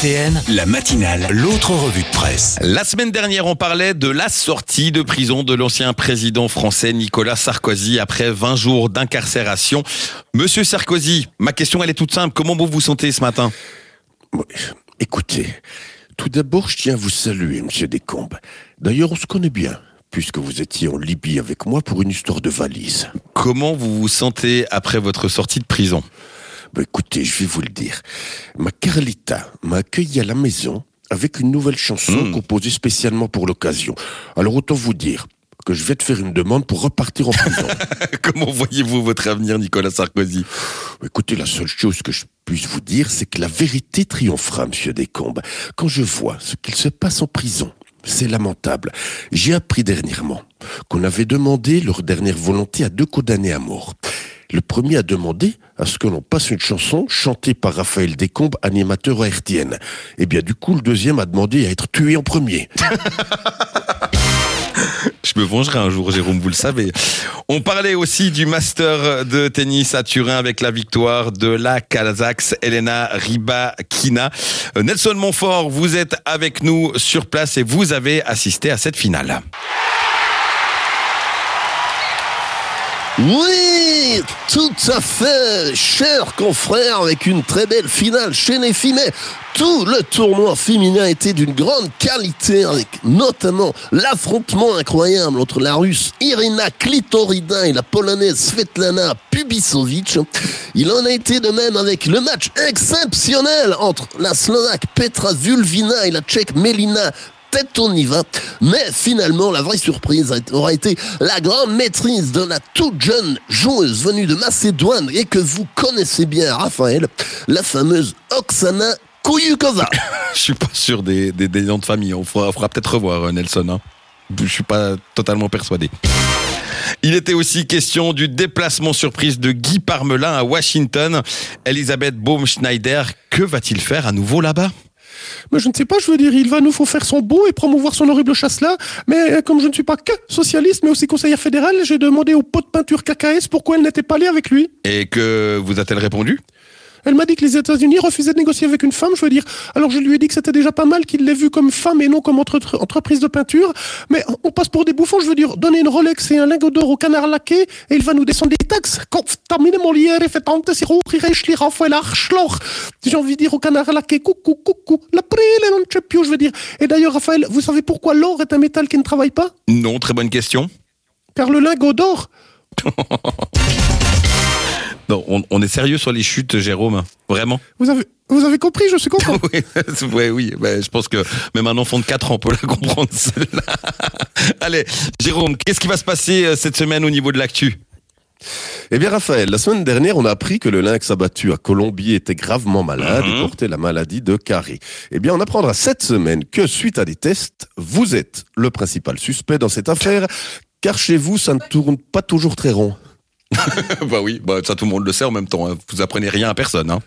RTN, la matinale, l'autre revue de presse. La semaine dernière, on parlait de la sortie de prison de l'ancien président français Nicolas Sarkozy après 20 jours d'incarcération. Monsieur Sarkozy, ma question elle est toute simple. Comment vous vous sentez ce matin ? Écoutez, tout d'abord, je tiens à vous saluer, monsieur Descombes. D'ailleurs, on se connaît bien, puisque vous étiez en Libye avec moi pour une histoire de valise. Comment vous vous sentez après votre sortie de prison ? Écoutez, je vais vous le dire. Ma Carlita m'a accueilli à la maison avec une nouvelle chanson composée spécialement pour l'occasion. Alors autant vous dire que je vais te faire une demande pour repartir en prison. Comment voyez-vous votre avenir, Nicolas Sarkozy ? Écoutez, la seule chose que je puisse vous dire, c'est que la vérité triomphera, monsieur Descombes. Quand je vois ce qu'il se passe en prison, c'est lamentable. J'ai appris dernièrement qu'on avait demandé leur dernière volonté à 2 condamnés à mort. Le premier a demandé à ce que l'on passe une chanson chantée par Raphaël Descombes, animateur à RTN. Et bien du coup, le deuxième a demandé à être tué en premier. Je me vengerai un jour, Jérôme, vous le savez. On parlait aussi du Master de tennis à Turin avec la victoire de la Kazakh Elena Rybakina. Nelson Montfort, vous êtes avec nous sur place et vous avez assisté à cette finale. Oui, tout à fait, cher confrère, avec une très belle finale chez les filles. Mais tout le tournoi féminin était d'une grande qualité, avec notamment l'affrontement incroyable entre la Russe Irina Klitorina et la Polonaise Svetlana Pubišović. Il en a été de même avec le match exceptionnel entre la Slovaque Petra Vulvina et la Tchèque Melina Tetoniva, mais finalement la vraie surprise aura été la grande maîtrise de la toute jeune joueuse venue de Macédoine et que vous connaissez bien, Raphaël, la fameuse Oksana Kouyukova. Je suis pas sûr des noms de famille, on fera peut-être revoir Nelson, hein. Je suis pas totalement persuadé. Il était aussi question du déplacement surprise de Guy Parmelin à Washington. Elisabeth Baumschneider, que va-t-il faire à nouveau là-bas ? Mais je ne sais pas, je veux dire, il va nous faut faire son beau et promouvoir son horrible chasse-là. Mais comme je ne suis pas que socialiste, mais aussi conseillère fédérale, j'ai demandé au pot de peinture KKS pourquoi elle n'était pas allée avec lui. Et que vous a-t-elle répondu ? Elle m'a dit que les États-Unis refusaient de négocier avec une femme, je veux dire. Alors je lui ai dit que c'était déjà pas mal qu'il l'ait vue comme femme et non comme entreprise de peinture. Mais on passe pour des bouffons, je veux dire. Donner une Rolex et un lingot d'or au canard laqué et il va nous descendre des taxes. J'ai envie de dire au canard laqué, coucou, coucou, la prile non c'è più, je veux dire. Et d'ailleurs, Raphaël, vous savez pourquoi l'or est un métal qui ne travaille pas ? Non, très bonne question. Car le lingot d'or... Non, on est sérieux sur les chutes, Jérôme, vraiment. Vous avez compris, je suis content. Oui, je pense que même un enfant de 4 ans peut la comprendre, celle-là. Allez, Jérôme, qu'est-ce qui va se passer cette semaine au niveau de l'actu ? Eh bien Raphaël, la semaine dernière, on a appris que le lynx abattu à Colombie était gravement malade et portait la maladie de Carré. Eh bien on apprendra cette semaine que suite à des tests, vous êtes le principal suspect dans cette affaire, car chez vous, ça ne tourne pas toujours très rond. Oui, ça tout le monde le sait en même temps, hein. Vous apprenez rien à personne, hein.